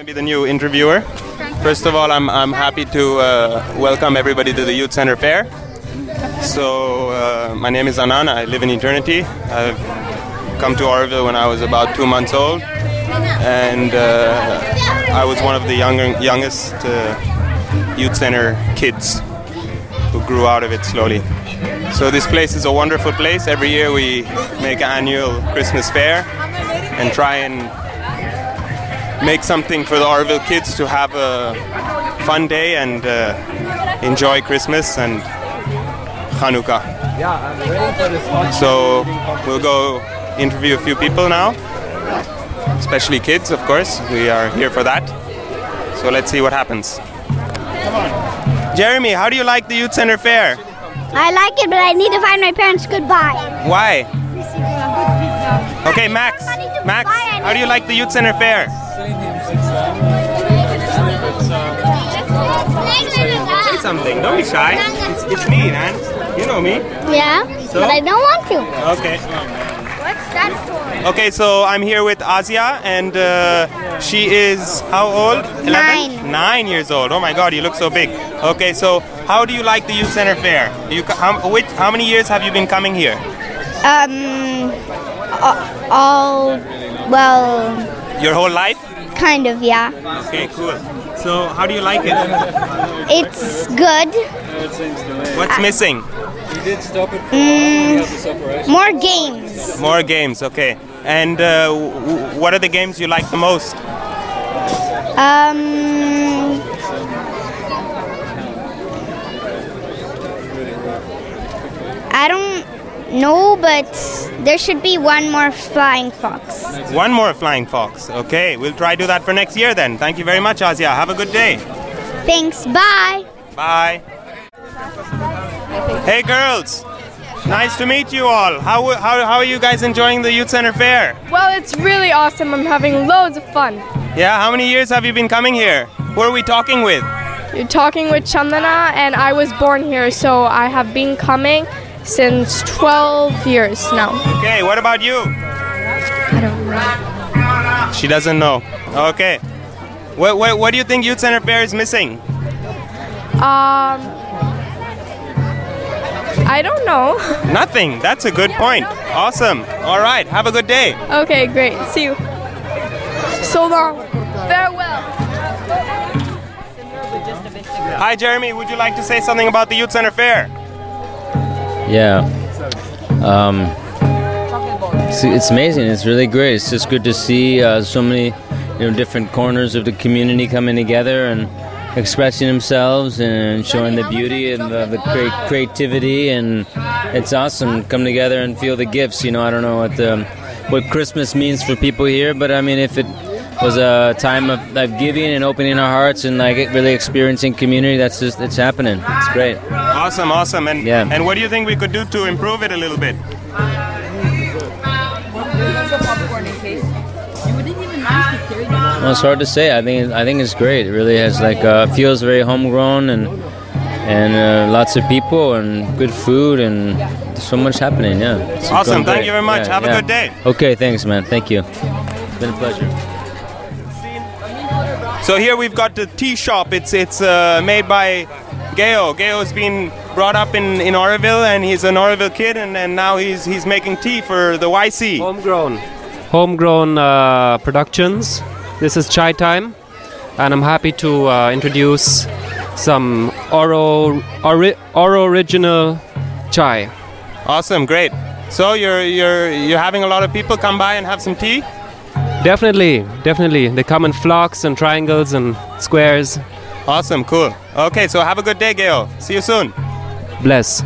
to be the new interviewer. First of all, I'm happy to welcome everybody to the Youth Center Fair. So my name is Anand. I live in Eternity. I've come to Oroville when I was about 2 months old, and I was one of the youngest Youth Center kids who grew out of it slowly. So this place is a wonderful place. Every year we make an annual Christmas fair and try and make something for the Oroville kids to have a fun day and enjoy Christmas and Hanukkah. Yeah, I'm waiting for this one. So we'll go interview a few people now, especially kids, of course. We are here for that. So let's see what happens. Come on. Jeremy, how do you like the Youth Center Fair? I like it, but I need to find my parents goodbye. Why? Okay, Max. Max, how do you like the Youth Center Fair? Say something. Don't be shy. It's me, man. You know me. Yeah, so? But I don't want to. Okay. What's that for? Okay, so I'm here with Asia, and she is how old? 11? 9 years old. Oh my God, you look so big. Okay, so how do you like the Youth Center Fair? How many years have you been coming here? Well... Your whole life? Kind of, yeah. Okay, cool. So how do you like it? It's good. What's missing? More games. More games, okay. And what are the games you like the most? I don't know, but there should be one more flying fox. One more flying fox. Okay, we'll try to do that for next year then. Thank you very much, Asia. Have a good day. Thanks. Bye. Bye. Hey girls, nice to meet you all. How are you guys enjoying the Youth Center Fair? Well, it's really awesome. I'm having loads of fun. Yeah, how many years have you been coming here? Who are we talking with? You're talking with Chandana, and I was born here, so I have been coming since 12 years now. Okay, what about you? I don't know. She doesn't know. Okay. What do you think Youth Center Fair is missing? I don't know. Nothing. That's a good point. Awesome. All right. Have a good day. Okay, great. See you. So long. Farewell. Hi, Jeremy. Would you like to say something about the Youth Center Fair? Yeah. It's amazing. It's really great. It's just good to see so many different corners of the community coming together and expressing themselves and showing the beauty and the creativity, and it's awesome. Come together and feel the gifts. I don't know what Christmas means for people here, but I mean, if it was a time of giving and opening our hearts and really experiencing community, it's happening. It's great. Awesome. And yeah. And what do you think we could do to improve it a little bit? Well, it's hard to say. I think it's great. It really has feels very homegrown and lots of people and good food and so much happening. Yeah. Awesome. Thank you very much. Have a good day. Okay. Thanks, man. Thank you. It's been a pleasure. So here we've got the tea shop. It's made by Geo. Geo's been brought up in Oroville, and he's an Oroville kid, and now he's making tea for the YC. Homegrown productions. This is Chai Time, and I'm happy to introduce some Oro original chai. Awesome, great. So you're having a lot of people come by and have some tea? Definitely. They come in flocks and triangles and squares. Awesome, cool. Okay, so have a good day, Gail. See you soon. Bless.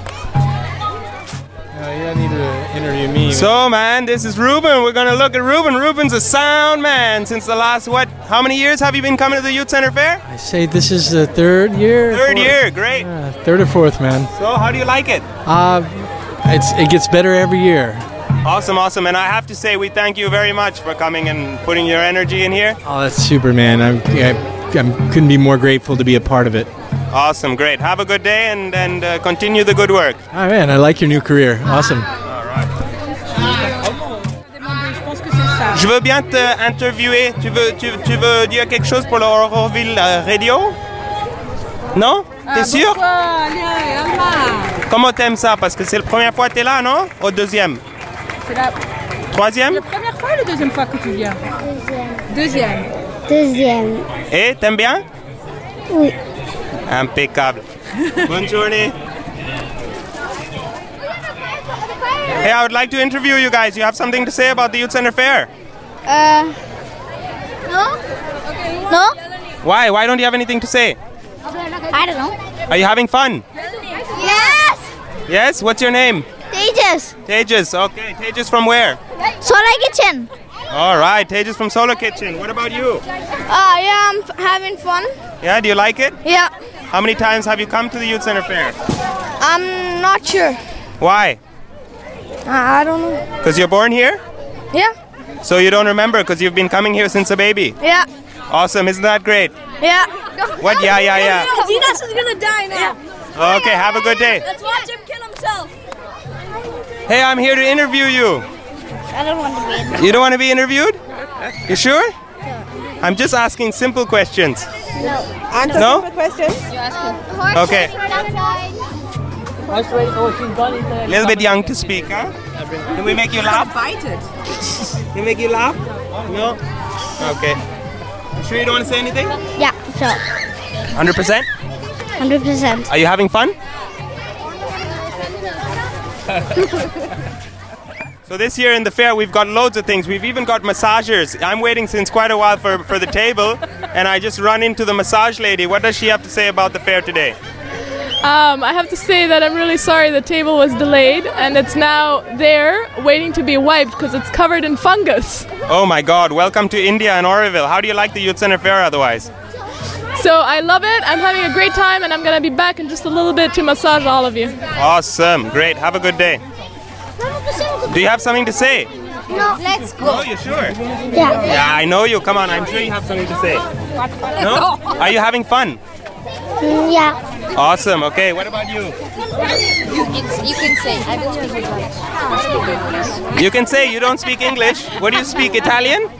You don't need to interview me. So, man, this is Ruben. We're going to look at Ruben. Ruben's a sound man since the last, how many years have you been coming to the Youth Center Fair? I say this is the third year. Third year, great. Third or fourth, man. So, how do you like it? It gets better every year. Awesome. And I have to say, we thank you very much for coming and putting your energy in here. Oh, that's super, man. I couldn't be more grateful to be a part of it. Awesome, great. Have a good day and continue the good work. Oh, man, I like your new career. Awesome. All right. Je veux bien te interviewer. Tu veux dire quelque chose pour le Oroville Radio? Non? T'es sûr? Comment t'aimes ça? Parce que c'est la première fois que t'es là, non? Au deuxième? C'est la Troisième? première fois ou la deuxième fois que tu viens? Deuxième. Deuxième. Et t'aimes bien? Oui. Impeccable. Bonne journée. Hey, I would like to interview you guys. You have something to say about the Youth Center Fair? No? Why? Why don't you have anything to say? I don't know. Are you having fun? Yes! Yes? What's your name? Tejas. Tejas. Okay. Tejas from where? Solar Kitchen. All right. Tejas from Solar Kitchen. What about you? Yeah, I'm having fun. Yeah, do you like it? Yeah. How many times have you come to the Youth Center Fair? I'm not sure. Why? I don't know. Because you're born here? Yeah. So you don't remember because you've been coming here since a baby? Yeah. Awesome. Isn't that great? Yeah. What? Yeah. Dinas is gonna die now. Okay, have a good day. Let's watch him kill himself. Hey, I'm here to interview you. I don't want to be in. You don't want to be interviewed? You sure? I'm just asking simple questions. Answer No? simple questions. Okay. A little bit young to speak, huh? Can we make you laugh? Invited. Can we make you laugh? No? Okay. You sure you don't want to say anything? Yeah, sure. 100%? 100%. Are you having fun? So this year in the fair we've got loads of things. We've even got massagers. I'm waiting since quite a while for the table and I just run into the massage lady. What does she have to say about the fair today? I have to say that I'm really sorry the table was delayed and it's now there waiting to be wiped because it's covered in fungus. Oh my God, welcome to India and Oroville. How do you like the Youth Center Fair otherwise? So I love it, I'm having a great time and I'm going to be back in just a little bit to massage all of you. Awesome, great, have a good day. Do you have something to say? No, let's go. Oh, you sure? Yeah. Yeah, I know you, come on, I'm sure you have something to say. No? Are you having fun? Yeah. Awesome, okay, what about you? You can say. I will speak English. You can say you don't speak English. What do you speak, Italian?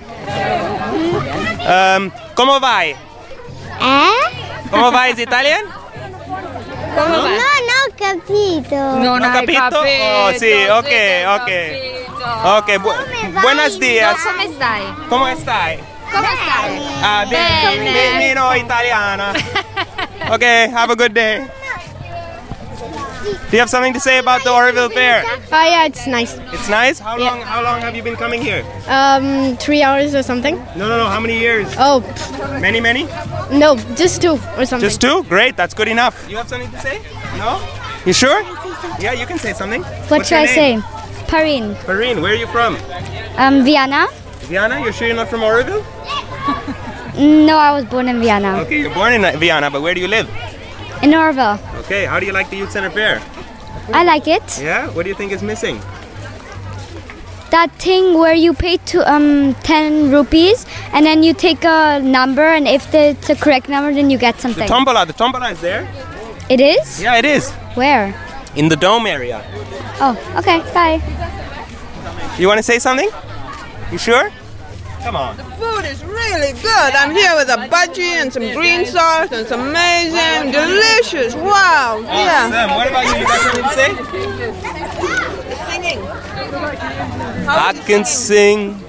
Come vai? Come vai is Italian? No, ho capito. Non Ho capito? Oh, sì, ok. Ok, buenos días. Come stai? Come stai? Come stai? Ah, bene. Meno italiana. Okay, have a good day. Do you have something to say about the Oroville Fair? Oh yeah, it's nice. It's nice? How long have you been coming here? 3 hours or something. No, how many years? Oh, Many? no, just 2 or something. Just 2? Great, that's good enough. You have something to say? No? You sure? Yeah, you can say something. What What's should I your name? say? Parin. Pareen, where are you from? Vienna? Vienna? You're sure you're not from Oroville? No, I was born in Vienna. Okay, you're born in Vienna, but where do you live? In Orville. Okay, how do you like the Youth Center Fair? I like it. Yeah? What do you think is missing? That thing where you pay to 10 rupees and then you take a number and if it's a correct number then you get The something. tombola is there? It is? Yeah, it is. Where? In the dome area. Oh, okay, bye. You want to say something? You sure? Come on. Food is really good. I'm here with a budgie and some green sauce and it's amazing, delicious. Wow. Yeah. Awesome. What about you? You got something to say? Singing. I can sing.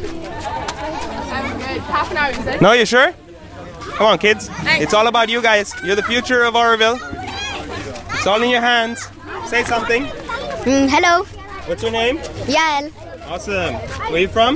No, you sure? Come on, kids. It's all about you guys. You're the future of Oroville. It's all in your hands. Say something. Hello. What's your name? Yael. Awesome. Where are you from?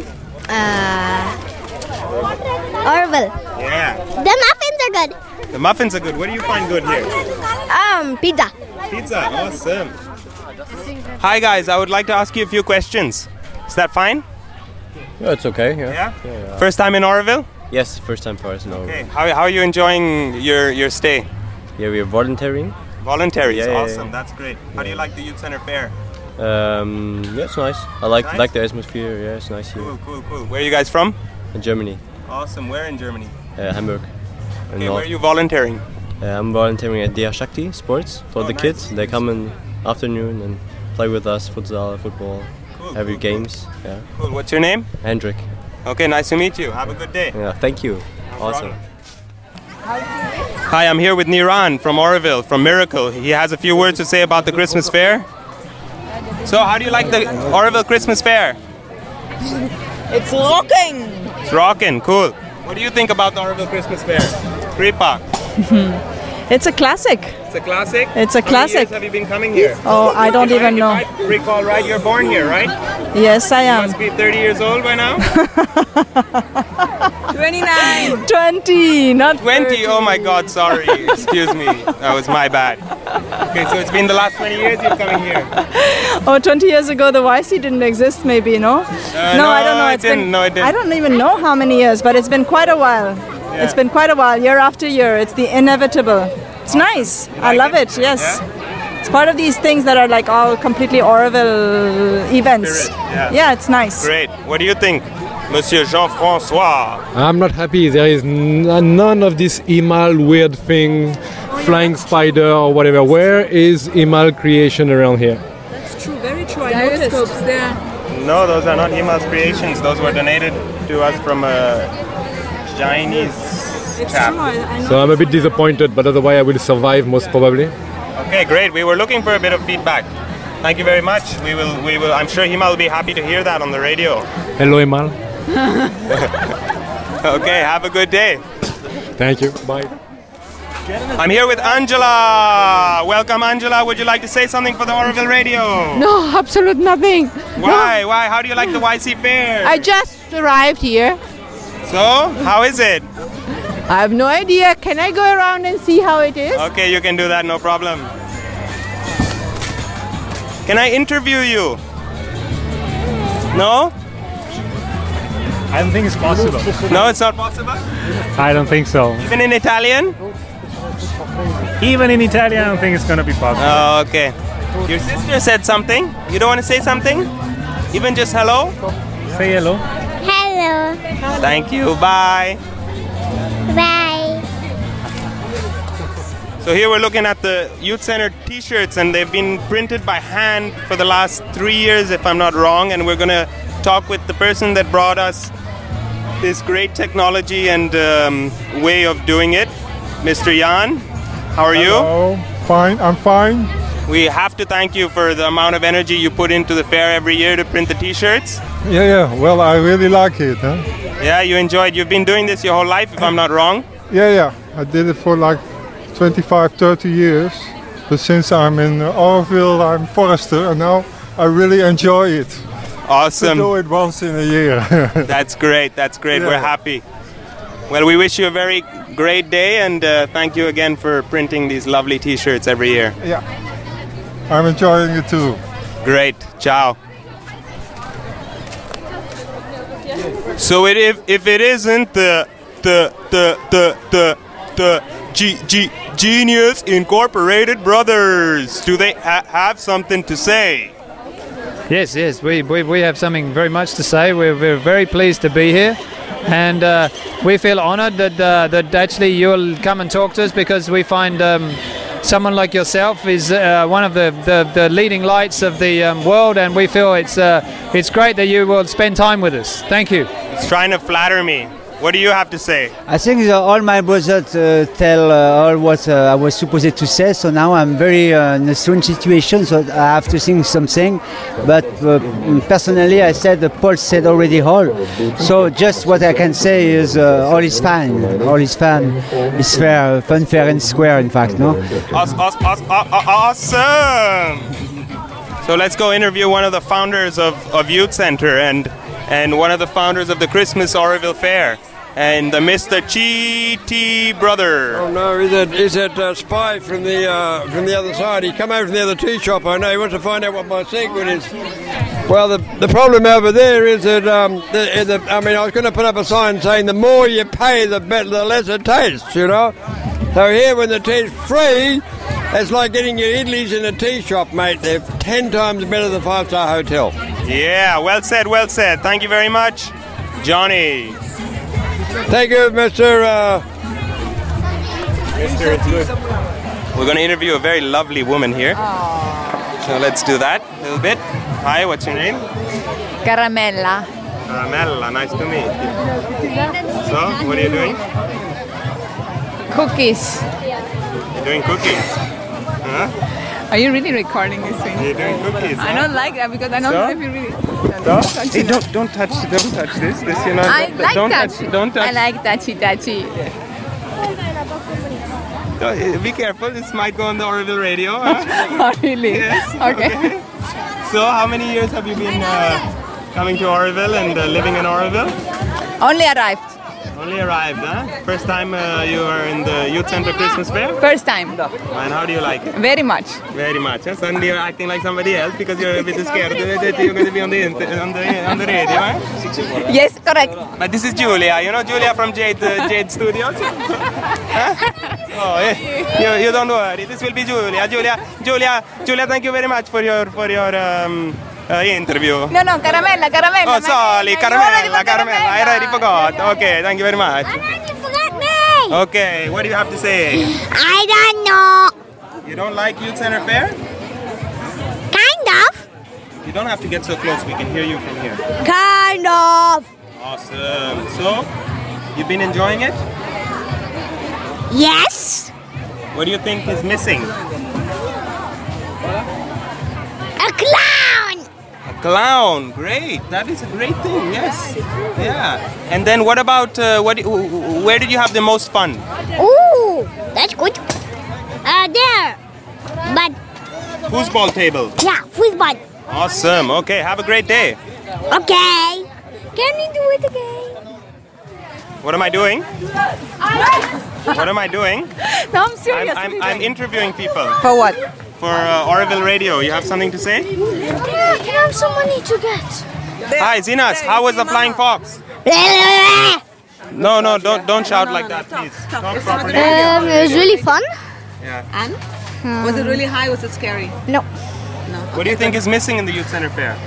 Orville. Yeah. The muffins are good. The muffins are good. What do you find good here? Pizza. Pizza. Awesome. Hi guys, I would like to ask you a few questions. Is that fine? Yeah, it's okay. Yeah? First time in Oroville? Yes, first time for us in Oroville. Okay. How are you enjoying your stay? Yeah, we are volunteering. Voluntaries. Yeah, Awesome. That's great. How do you like the Youth Center Fair? Yeah, it's nice. I like Nice? like the atmosphere. Yeah, it's nice here. Cool. Where are you guys from? In Germany, Awesome. Where in Germany? Hamburg. Okay, where are you volunteering? I'm volunteering at Dia Shakti Sports for Oh, the nice. kids. They come in afternoon and play with us, futsal, football. have your games. Yeah. Cool. What's your name? Hendrik. Okay, nice to meet you. Have a good day. Yeah, thank you. Awesome. Hi, I'm here with Niran from Oroville, from Miracle. He has a few words to say about the Christmas fair. So, how do you like the Oroville Christmas fair? It's rocking. It's rocking, cool. What do you think about the Oroville Christmas fair? Kripa. It's a classic. It's a classic? It's a How many classic. years have you been coming here? Oh, I don't even know. If I recall right, you're born here, right? Yes, I You am. must be 30 years old by now? 29. 20, not 20? 30. Oh my God, sorry. Excuse me. That was my bad. Okay, so it's been the last 20 years you're coming here? Oh, 20 years ago the YC didn't exist, maybe, no? No, I don't know. it didn't. No, it didn't. I don't even know how many years, but it's been quite a while. Yeah. It's been quite a while, year after year. It's the inevitable. It's nice. I like love it? it, yes. Yeah? It's part of these things that are like all completely Oroville events. Spirit, yeah. Yeah, it's nice. Great. What do you think, Monsieur Jean-François? I'm not happy. There is none of this Imal weird thing, flying spider or whatever. Where is Imal creation around here? That's true, very true. Gyroscopes there. No, those are not Himal's creations. Those were donated to us from a Chinese It's chap. true. I know. So I'm a bit disappointed, but otherwise I will survive most probably. Okay, great. We were looking for a bit of feedback. Thank you very much. We will. I'm sure Himal will be happy to hear that on the radio. Hello, Imal. Okay, have a good day. Thank you. Bye. I'm here with Angela. Welcome, Angela. Would you like to say something for the Oroville Radio? No, absolute nothing. Why? Why? How do you like the YC Fair? I just arrived here. So, how is it? I have no idea. Can I go around and see how it is? Okay, you can do that, no problem. Can I interview you? No? I don't think it's possible. No, it's not possible? I don't think so. Even in Italian? Even in Italian, I don't think it's going to be possible. Oh, okay. Your sister said something. You don't want to say something? Even just hello? Say hello. Hello. Thank you. Bye. Bye. So here we're looking at the Youth Center t-shirts, and they've been printed by hand for the last 3 years, if I'm not wrong. And we're going to talk with the person that brought us this great technology and way of doing it, Mr. Jan. How are you? Hello. Fine. I'm fine. We have to thank you for the amount of energy you put into the fair every year to print the t-shirts. Yeah. Well, I really like it. Huh? Yeah, you enjoyed. You've been doing this your whole life, if I'm not wrong. Yeah. I did it for like 25, 30 years. But since I'm in Oroville, I'm forester, and now I really enjoy it. Awesome. I do it once in a year. That's great. That's great. Yeah. We're happy. Well, we wish you a very great day, and thank you again for printing these lovely t-shirts every year. Yeah. I'm enjoying it too. Great. Ciao. So if it isn't the Genius Incorporated brothers, do they have something to say? Yes, we have something very much to say. We're very pleased to be here, and we feel honoured that actually you'll come and talk to us, because we find someone like yourself is one of the leading lights of the world, and we feel it's great that you will spend time with us. Thank you. He's trying to flatter me. What do you have to say? I think all my brothers tell all what I was supposed to say, so now I'm very in a strange situation, so I have to think something. But personally, I said Paul said already all. So just what I can say is all is fine. All is fun. It's fair, fun, fair, and square. In fact, no. Awesome. So let's go interview one of the founders of Youth Center and one of the founders of the Christmas Oroville Fair, and the Mr. Chi brother. Oh no, he's that spy from the other side. He come over from the other tea shop. I know he wants to find out what my secret is. Well, the problem over there is that I was going to put up a sign saying the more you pay, the better, the less it tastes. You know. So here, when the tea's free, it's like getting your idlis in a tea shop, mate. They're 10 times better than a 5-star hotel. Yeah, well said, well said. Thank you very much, Johnny. Thank you, Mr. We're going to interview a very lovely woman here. So let's do that a little bit. Hi, what's your name? Caramella. Caramella, nice to meet you. So, what are you doing? Cookies. You're doing cookies. Huh? Are you really recording this thing? You're doing cookies. I don't like that because I don't know if you really. Hey, don't touch this. This, you know. I like don't that. Don't touch. I like touchy. Be careful, this might go on the Oroville radio. Huh? Oh, really? Yes. Okay. So, how many years have you been coming to Oroville and living in Oroville? Only arrived. Only arrived, huh? First time you are in the Youth Center Christmas Fair? First time. And how do you like it? Very much. Very much. Huh? Suddenly you're acting like somebody else because you're a bit scared that you're going to be on the radio, huh? Yes, correct. But this is Julia. You know Julia from Jade Studios? Huh? Oh, yeah. You don't worry. This will be Julia. Julia, thank you very much for your interview. No, caramella. Oh, sorry, caramella. I already forgot. Okay, thank you very much. You forgot me. Okay, what do you have to say? I don't know. You don't like Youth Center Fair? Kind of. You don't have to get so close. We can hear you from here. Kind of. Awesome. So, you've been enjoying it? Yes. What do you think is missing? A clown. A clown. Great. That is a great thing. Yes. Yeah. And then what about where did you have the most fun? Ooh, that's good. There. But. Foosball table. Yeah, foosball. Awesome. Okay. Have a great day. Okay. Can we do it again? What am I doing? What am I doing? No, I'm serious. I'm interviewing people. For what? For Oroville Radio. You have something to say? Yeah, can I have some money to get? Hi, Zinas. How was the Flying Fox? No, don't shout like that, please. Talk properly. It was really fun. Yeah. And? Was it really high? Was it scary? No. What do you think is missing in the Youth Center Fair?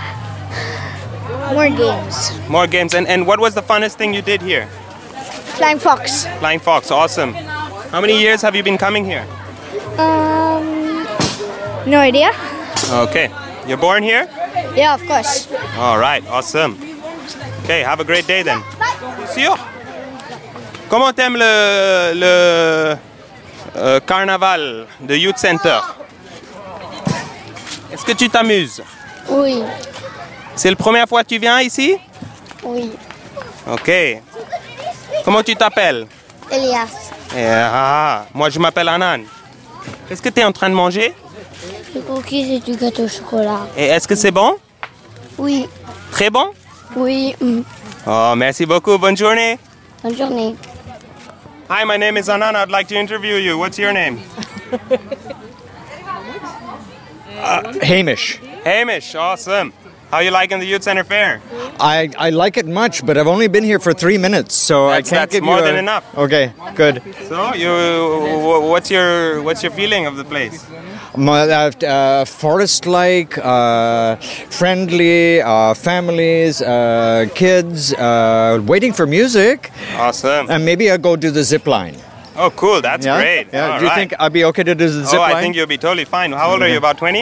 More games. More games. And what was the funnest thing you did here? Flying Fox. Flying Fox. Awesome. How many years have you been coming here? No idea. Okay. You're born here? Yeah, of course. All right. Awesome. Okay. Have a great day then. Sûr. Comment t'aimes le carnaval de Youth Center? Est-ce que tu t'amuses? Oui. C'est la première fois que tu viens ici? Oui. Ok. Comment tu t'appelles? Elias. Moi je m'appelle Anan. Qu'est-ce que tu es en train de manger? Du cookies et du gâteau au chocolat. Et est-ce que c'est bon? Oui. Très bon? Oui. Oh, merci beaucoup. Bonne journée. Bonne journée. Hi, my name is Anan. I'd like to interview you. What's your name? Hamish. Hamish, awesome. How you liking the Youth Center Fair? I like it much, but I've only been here for 3 minutes, so I can't give you more than enough. Okay, good. So what's your feeling of the place? Forest-like, friendly, families, kids, waiting for music. Awesome. And maybe I'll go do the zip line. Oh, cool. That's great. Yeah. All Do you right. think I'll be okay to do the zip line? I think you'll be totally fine. How old are you? About 20?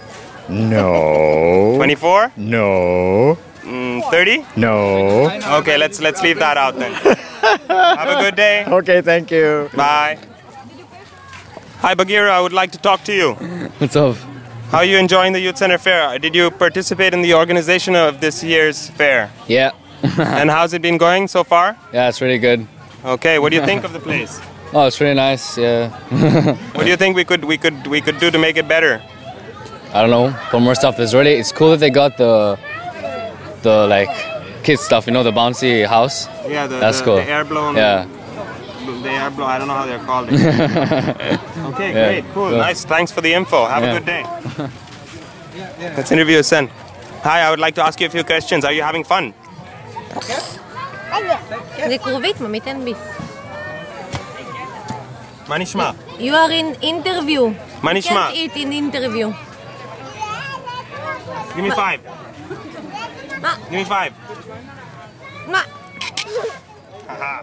No. 24? No. 30? No. Okay, let's leave that out then. Have a good day. Okay, thank you. Bye. Hi, Bagheera. I would like to talk to you. What's up? How are you enjoying the Youth Center Fair? Did you participate in the organization of this year's fair? Yeah. And how's it been going so far? Yeah, it's really good. Okay, what do you think of the place? Oh, it's really nice. Yeah. What do you think we could do to make it better? I don't know. Put more stuff. It's cool that they got the like kids stuff. You know, the bouncy house. Yeah, that's cool. The air blown. Yeah. The air blow. I don't know how they're called. Okay, Yeah, great, cool, cool. nice. Thanks for the info. Have Yeah. a good day. Let's interview your son. Hi, I would like to ask you a few questions. Are you having fun? Manishma. You are in interview. Manishma. You can't eat in interview. Give me 5. Give me 5. Haha.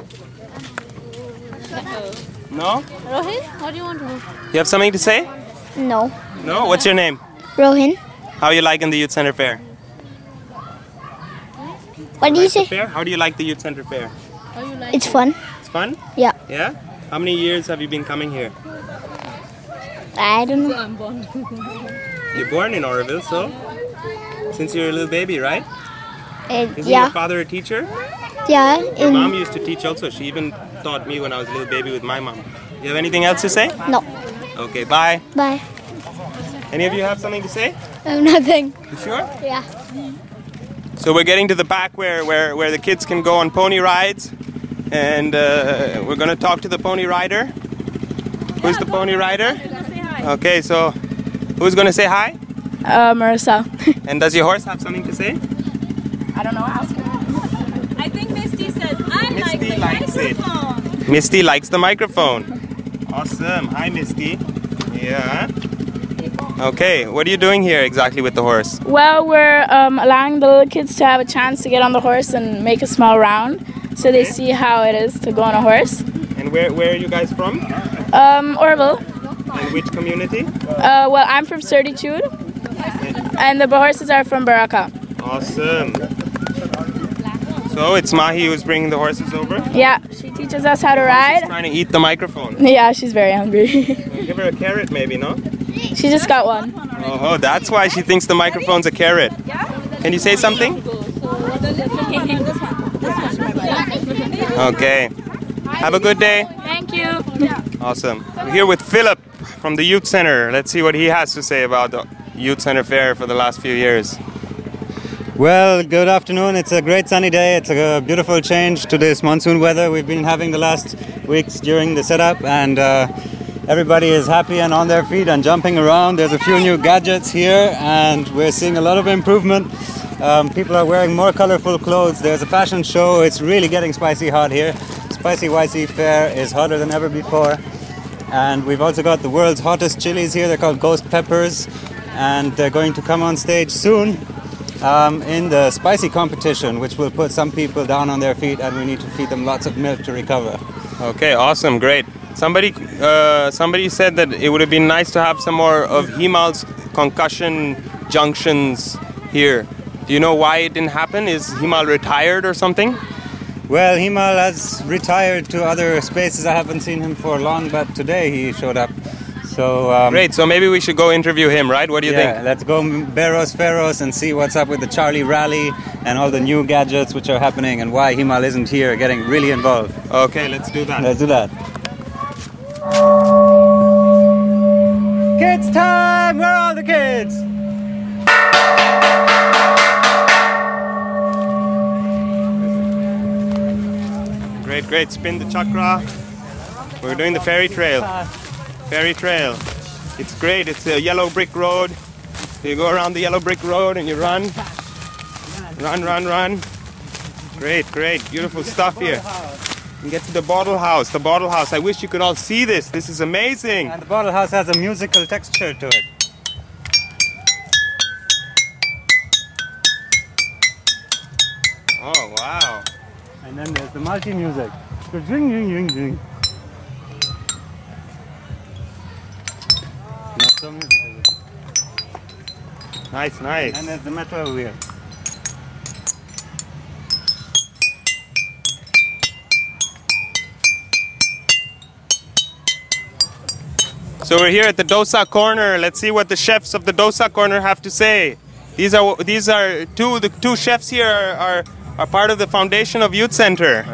No? Rohit, what do you want to do? You have something to say? No. No? What's your name? Rohin. How are you liking the Youth Center Fair? What do you say? Fair? How do you like the Youth Center Fair? It's fun. It's fun? Yeah. Yeah? How many years have you been coming here? I don't know. You're born in Oroville, so? Since you're a little baby, right? Isn't Yeah. your father a teacher? Yeah. Your mom used to teach also. She even taught me when I was a little baby with my mom. You have anything else to say? No. Okay, bye. Bye. Any of you have something to say? Nothing. You sure? Yeah. So we're getting to the back where the kids can go on pony rides. And we're going to talk to the pony rider. Who's the pony rider? Okay, so who's going to say hi? Marissa. And does your horse have something to say? I don't know, ask her. I think Misty says, I like the likes it. microphone. Misty likes the microphone. Awesome. Hi, Misty. Yeah. Okay, what are you doing here exactly with the horse? Well, we're allowing the little kids to have a chance to get on the horse and make a small round, so they see how it is to go on a horse. And where are you guys from? Oroville. And which community? Well, I'm from Certitude, and the horses are from Baraka. Awesome. So it's Mahi who's bringing the horses over? Yeah, she teaches us how to ride. She's trying to eat the microphone. Yeah, she's very hungry. Give her a carrot maybe, no? She just got one. Oh, that's why she thinks the microphone's a carrot. Can you say something? Okay. Have a good day. Thank you. Awesome. We're here with Philip from the Youth Center. Let's see what he has to say about the Youth Center Fair for the last few years. Well, good afternoon. It's a great sunny day. It's a beautiful change to this monsoon weather we've been having the last weeks during the setup, and everybody is happy and on their feet and jumping around. There's a few new gadgets here, and we're seeing a lot of improvement. People are wearing more colorful clothes. There's a fashion show. It's really getting spicy hot here. Spicy YC Fair is hotter than ever before. And we've also got the world's hottest chilies here. They're called Ghost Peppers, and they're going to come on stage soon in the spicy competition, which will put some people down on their feet, and we need to feed them lots of milk to recover. Okay, awesome, great. Somebody said that it would have been nice to have some more of Himal's concussion junctions here. Do you know why it didn't happen? Is Himal retired or something? Well, Himal has retired to other spaces. I haven't seen him for long, but today he showed up. So great, so maybe we should go interview him, right? What do you think? Yeah, let's go Barros Ferros and see what's up with the Charlie Rally and all the new gadgets which are happening and why Himal isn't here getting really involved. Okay, let's do that. Let's do that. Kids time! Where are all the kids? Great, great. Spin the chakra. We're doing the fairy trail. Fairy trail. It's great. It's a yellow brick road. So you go around the yellow brick road and you run. Run, run, run. Great, great. Beautiful stuff here. And get to the bottle house. The bottle house. I wish you could all see this. This is amazing. And the bottle house has a musical texture to it. Oh, wow. And then there's the multi-music. Ding, ding, ding, ding. Not so musical. Nice, nice. And there's the metal wheel. So we're here at the Dosa Corner. Let's see what the chefs of the Dosa Corner have to say. These are the two chefs here are part of the foundation of Youth Center.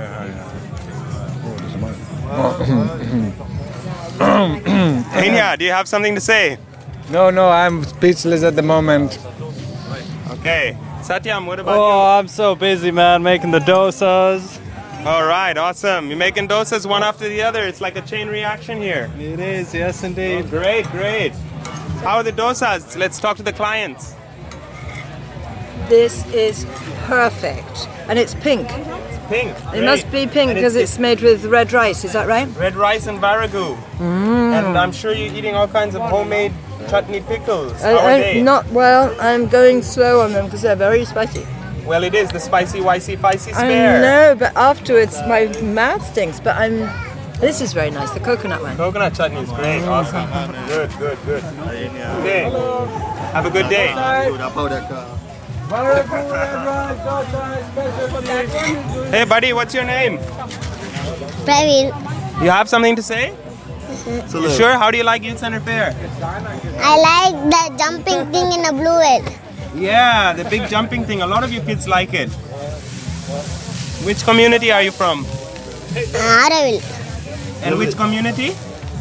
Enya, do you have something to say? No, I'm speechless at the moment. Okay. Satyam, what about you? Oh, I'm so busy, man, making the dosas. All right, awesome. You're making dosas one after the other. It's like a chain reaction here. It is, yes, indeed. Oh, great, great. How are the dosas? Let's talk to the clients. This is perfect. And it's pink. It's pink. It must be pink because it's made with red rice, is that right? Red rice and varagu. And I'm sure you're eating all kinds of homemade chutney pickles. How are they? Not well. I'm going slow on them because they're very spicy. Well, it is the spicy, wicey, feisty I spare. know, but afterwards my mouth stinks. But This is very nice, the coconut one. Coconut chutney is great. Awesome. Good. Okay. Have a good day. Hey, buddy, what's your name? Praveen. You have something to say? You sure? How do you like Youth Center Fair? I like the jumping thing in the blue head. Yeah, the big jumping thing. A lot of you kids like it. Which community are you from? Auroville. And which community?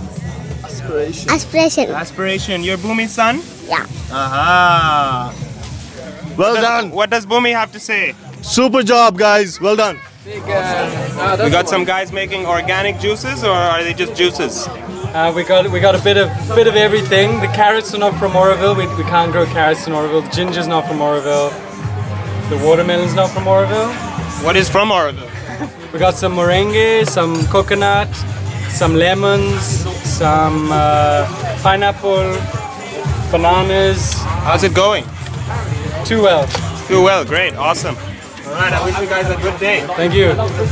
Aspiration. You're Bhumi's son? Yeah. Aha. Well done. What does Bhumi have to say? Super job, guys. Well done. We got some guys making organic juices, or are they just juices? We got a bit of everything. The carrots are not from Oroville. We can't grow carrots in Oroville. The ginger's not from Oroville. The watermelon's not from Oroville. What is from Oroville? We got some moringa, some coconut, some lemons, some pineapple, bananas. How's it going? Too well. Too well. Great. Awesome. All right. I wish you guys a good day. Thank you.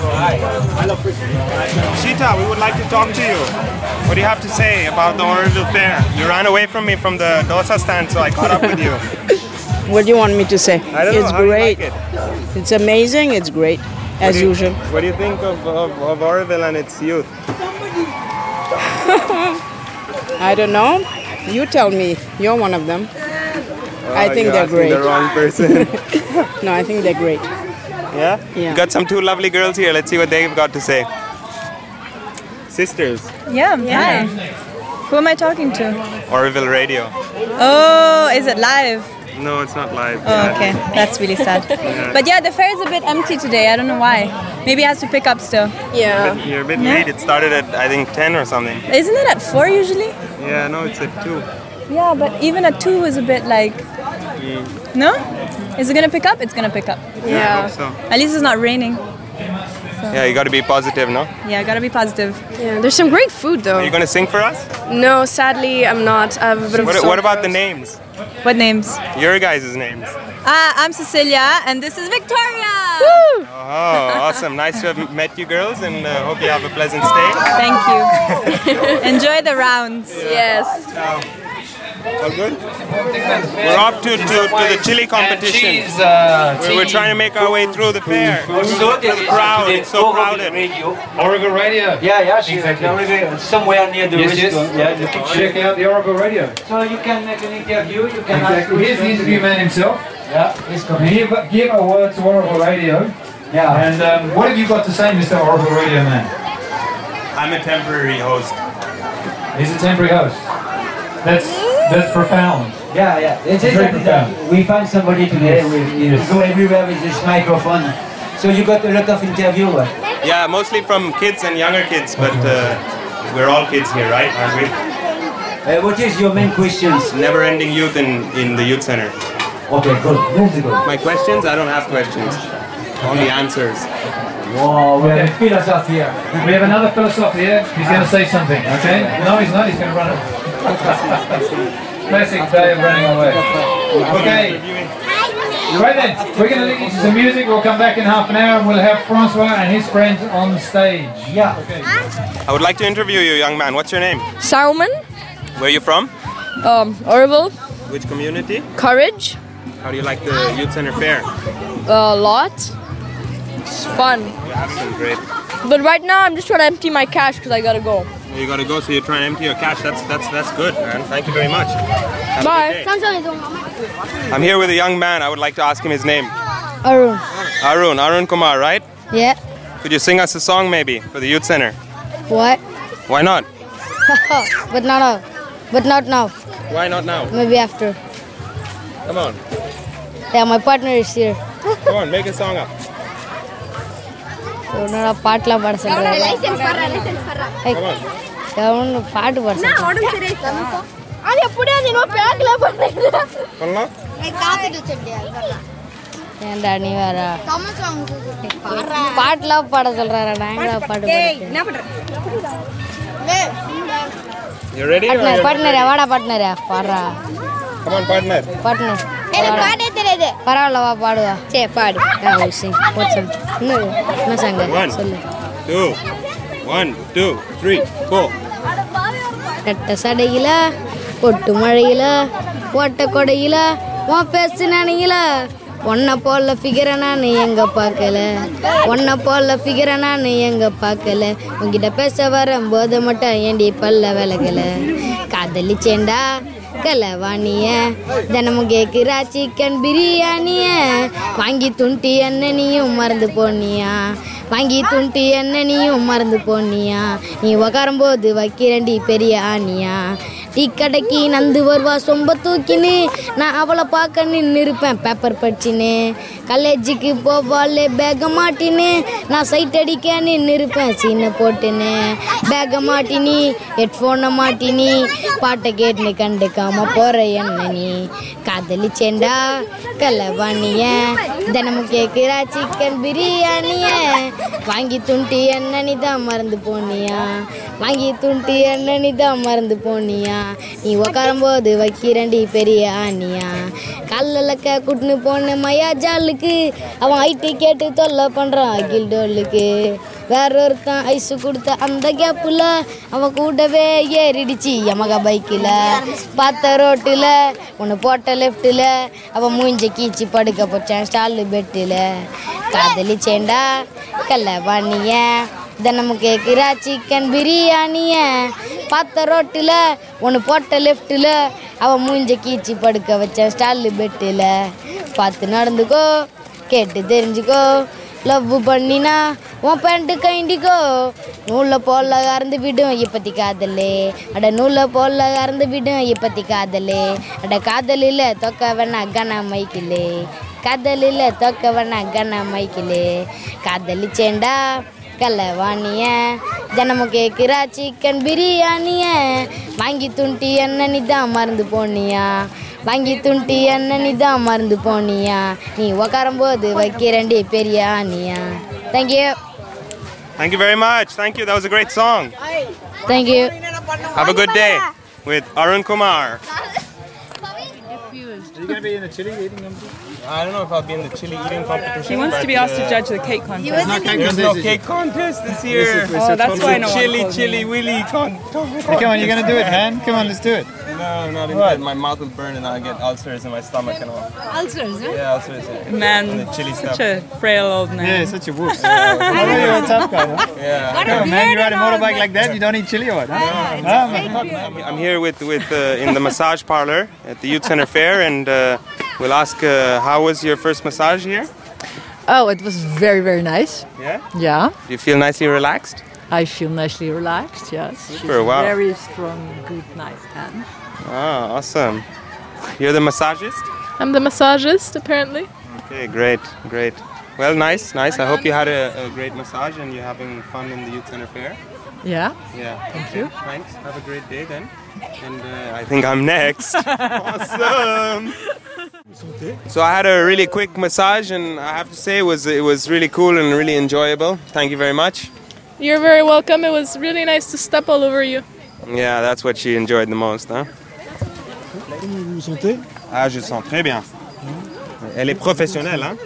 Shita, we would like to talk to you. What do you have to say about the Oroville Fair? You ran away from me from the dosa stand, so I caught up with you. What do you want me to say? I don't know. It's How do you great. like it? It's amazing. It's great, as usual. What do you think of Oroville and its youth? I don't know. You tell me. You're one of them. I think they're great. The wrong person. No, I think they're great. Yeah? Yeah. You got some two lovely girls here. Let's see what they've got to say. Sisters. Yeah. Hi. Who am I talking to? Oroville Radio. Oh, is it live? No, it's not live. Oh, okay. That's really sad. Yeah. But yeah, the fair is a bit empty today. I don't know why. Maybe it has to pick up still. Yeah. You're a bit late. It started at, I think, 10 or something. Isn't it at 4 usually? Yeah, no, it's at 2. Yeah, but even at 2 is a bit like... No? Is it going to pick up? It's going to pick up. Yeah. I hope so. At least it's not raining. Yeah, you got to be positive, no? Yeah, gotta be positive. Yeah, there's some great food though. Are you going to sing for us? No, sadly, I'm not. I have a bit of What about the names? What names? Your guys' names. I'm Cecilia, and this is Victoria! Oh, awesome. Nice to have met you girls, and hope you have a pleasant stay. Thank you. Enjoy the rounds. Yes. All good? We're off to the chili competition. We're trying to make our way through the fair. The crowd, it's so crowded. Oroville Radio. Yeah, Exactly. somewhere near the Yes. restaurant. Yeah, you can Check out the Oroville Radio. So you can make an interview. You can Exactly. Here's the interview man himself. Yeah, he's coming. Give a word to Oroville Radio. Yeah. And what have you got to say, Mr. Oroville Radio man? I'm a temporary host. He's a temporary host. That's profound. Yeah. It's Very profound. we find somebody today. We go everywhere with this microphone. So you got a lot of interviewers. Yeah, mostly from kids and younger kids, but we're all kids here, right? Aren't we? What is your main questions? Never-ending youth in the youth center. Okay, good. Very good. My questions? I don't have questions. Only answers. Wow, we have a philosopher here. We have another philosopher here. He's going to say something, okay? No, he's not. He's going to run. Classic day of running away. Okay. You ready then? We're going to listen to some music. We'll come back in half an hour and we'll have Francois and his friends on stage. Yeah. Okay. I would like to interview you, young man. What's your name? Salman, Where are you from? Oroville, Which community? Courage, How do you like the youth center fair? a lot. It's fun. Yeah, great. But right now I'm just trying to empty my cash because I gotta go. You gotta go, so you're trying to empty your cash. That's good, man. Thank you very much. Have a Bye. good day. I'm here with a young man. I would like to ask him his name. Arun. Arun Kumar, right? Yeah. Could you sing us a song maybe for the youth center? What? Why not? But not now. Why not now? Maybe after. Come on. Yeah, my partner is here. Come on, make a song up. உன்னோட பாட்டுலாம் பாட சொல்றேன். Come on. அவனு பாட்டு பாட சொல்றேன். அது எப்படி அது இன்னும் பேக்ல பண்ணுது பண்ணலாம்? ஏன்டா நீ வேற பாட்டுலாம் பாட சொல்றாரா? நாங்களா பாட்டு என்ன பண்ற You ready? பார்ட்னர் வாடா பார்ட்னர் பாடுறா. Come on, partner. பார்ட்னர் எனக்கு பாடே தெரியாது பரவாயில்ல வா பாடுவா. சரி பாடு. சிங் என்ன சாங்க One, சொல்லு. 2, 1, 2, 3, 4. ரெட்ட சடையில பொட்டு மழையில ஓட்ட கொடையில உன் பேசு நினையில ஒன்ன போல ஃபிகரை நான் எங்க பார்க்கல ஒன்ன போல ஃபிகரை நான் எங்க பார்க்கல உங்ககிட்ட பேச வரும்போது மட்டும் ஏண்டி பல்ல விலகல காதலிச்சேண்டா கலவாணிய தினமும் கேட்குறா சிக்கன் பிரியாணிய வாங்கி துண்டி என்ன நீயும் மறந்து போனியா வாங்கி துண்டி என்ன நீயும் மறந்து போனியா நீ உக்காரும்போது வைக்கிறண்டி பெரிய ஆணியா டீ கடைக்கு நந்து வருவா சொம்ப தூக்கின்னு நான் அவளை பார்க்க நின்று இருப்பேன் பேப்பர் படிச்சுன்னு காலேஜுக்கு போவாளே பேக மாட்டின்னு நான் சைட் அடிக்க நின்று இருப்பேன் சீனை போட்டுன்னு பேக மாட்டினி ஹெட்ஃபோனை மாட்டினி பாட்டை கேட்டுன்னு கண்டுக்காம போகிற என்ன நீ காதலிச்சேண்டா கலவாணிய தினமும் கேட்குறா சிக்கன் பிரியாணிய வாங்கி துண்டி என்ன நீ தான் மறந்து போனியா வாங்கி துண்டி என்ன நீ தான் மறந்து போனியா நீ உக்காரும்போது வைக்கிறண்டி பெரிய ஆணியா கல்லக்க கூட்டுன்னு போன மையா ஜாலுக்கு அவன் ஐட்டி கேட்டு தொல்லை பண்ணுறான் அகில் டோலுக்கு வேற ஒருத்தன் ஐஸு கொடுத்த அந்த கேப்பில் அவன் கூடவே ஏறிடுச்சு யமகா பைக்கில் பார்த்த ரோட்டில் ஒன்று போட்ட லெஃப்ட்டில் அவன் மூஞ்ச கீச்சு படுக்க போச்சான் ஸ்டாலு பெட்டில் காதலிச்சேண்டா கல்லவாணிய தினமும் கேட்குறா சிக்கன் பிரியாணிய பார்த்த ரோட்டில் ஒன்று போட்ட லெஃப்ட்டில் அவன் மூஞ்ச கீச்சு படுக்க வச்சேன் ஸ்டாலு பெட்டில் பார்த்து நடந்துக்கோ கேட்டு தெரிஞ்சுக்கோ லவ் பண்ணினா உன் பேண்ட்டு கைண்டிக்கோ நூலில் போல கறந்து விடும் இப்பத்தி காதலே அட நூலில் போல கறந்து விடும் இப்பத்தி காதலே அட காதலில் தொக்க வேணா கன மைக்கிலே காதலில் தொக்க வேணா கன மைக்கிலே காதலிச்சேண்டா கலவாணிய தினமும் கேட்குறா சிக்கன் பிரியாணிய வாங்கி துண்டி என்ன நீ தான் மறந்து போனியா வாங்கி துண்டி என்ன நீ தான் மறந்து போனியா நீ உக்காரும்போது வைக்கிறண்டி பெரிய ஆணியா. Thank you. Thank you very much. Thank you. That was a great song. Thank you. Have a good day with Arun Kumar. Are you going to be in the chili eating competition? I don't know if I'll be in the chili eating competition. He wants to be asked to judge the cake contest. There's no cake contest this year. That's why no one Chili willy contest. Hey, come on, you're going to do it, man. Come on, let's do it. No, not even. My mouth will burn and I'll get ulcers in my stomach and all. Ulcers, huh? Yeah, ulcers. Yeah. Man, and the chili such stuff. a frail old man. Yeah, such a wuss. You're a tough guy, huh? Yeah. Come on, man, you ride a motorbike like that, you don't eat chili or what? I'm here with in the massage parlor at the Youth Center Fair, and we'll ask how was your first massage here? Oh, it was very, very nice. Yeah? Yeah. Do you feel nicely relaxed? I feel nicely relaxed, yes. Super, She's wow. Very strong, good, nice hand. Ah, awesome. You're the massagist? I'm the massagist, apparently. Okay, great, great. Well, nice. I hope you had a great massage and you're having fun in the Youth Center Fair. Yeah. Yeah. Thank you. Thanks. Have a great day then. And I think I'm next. Awesome. So I had a really quick massage, and I have to say it was really cool and really enjoyable. Thank you very much. You're very welcome. It was really nice to step all over you. Yeah, that's what she enjoyed the most, huh? Comment vous vous sentez? Ah, je sens très bien. Elle est professionnelle, hein?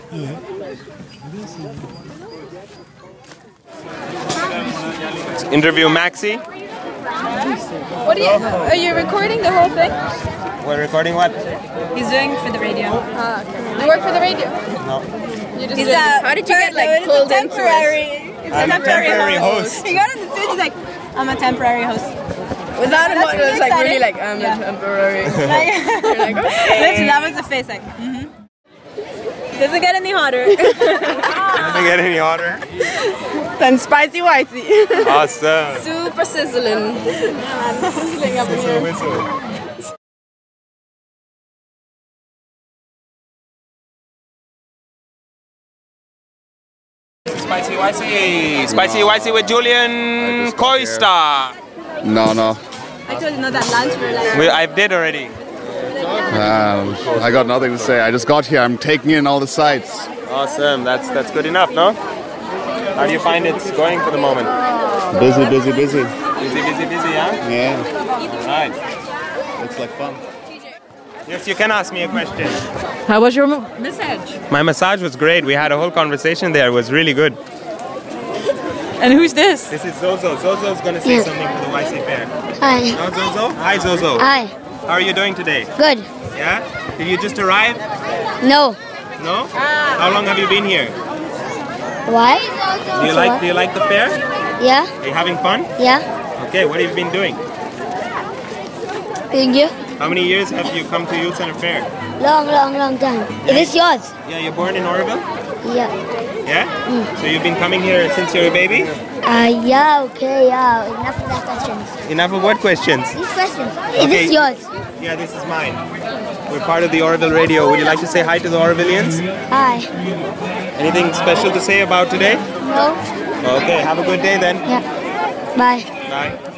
Interview Maxi. What are you recording the whole thing? We're recording what? He's doing for the radio. Okay. You work for the radio? No. You just how did you get pulled into it? It's I'm a temporary host. He got on the stage, he's like, I'm a temporary host. Without him, That's it was really like really exciting. like, I'm a temporary. You're like, okay. Literally, that was the face, like, Doesn't get any hotter. Doesn't get any hotter. Than spicy whitey. Awesome. Super sizzling. Sizzling up in here. Spicy Whitey with Julian Coista. No. I told you not that lunch, we're like... I did already. I got nothing to say. I just got here. I'm taking in all the sights. Awesome. That's good enough, no? How do you find it's going for the moment? Busy. Busy, yeah? Yeah. Right. Looks like fun. Yes, you can ask me a question. How was your massage? My massage was great. We had a whole conversation there. It was really good. And who's this? This is Zozo. Zozo's going to say something for the YC Fair. Hi. No, Zozo? Hi, Zozo. Hi. How are you doing today? Good. Yeah? Did you just arrive? No. No? How long have you been here? What? Do you like the fair? Yeah. Are you having fun? Yeah. Okay, what have you been doing? Thank you. How many years have you come to Youth Center Fair? Long time. Is this yours? Yeah, you're born in Oroville? Yeah. Yeah? So you've been coming here since you're a baby? Yeah, okay, yeah. Enough of that questions. Enough of what questions? These questions. Is this yours? Yeah, this is mine. We're part of the Oroville Radio. Would you like to say hi to the Orovillians? Hi. Anything special to say about today? No. Okay, have a good day then. Yeah. Bye. Bye.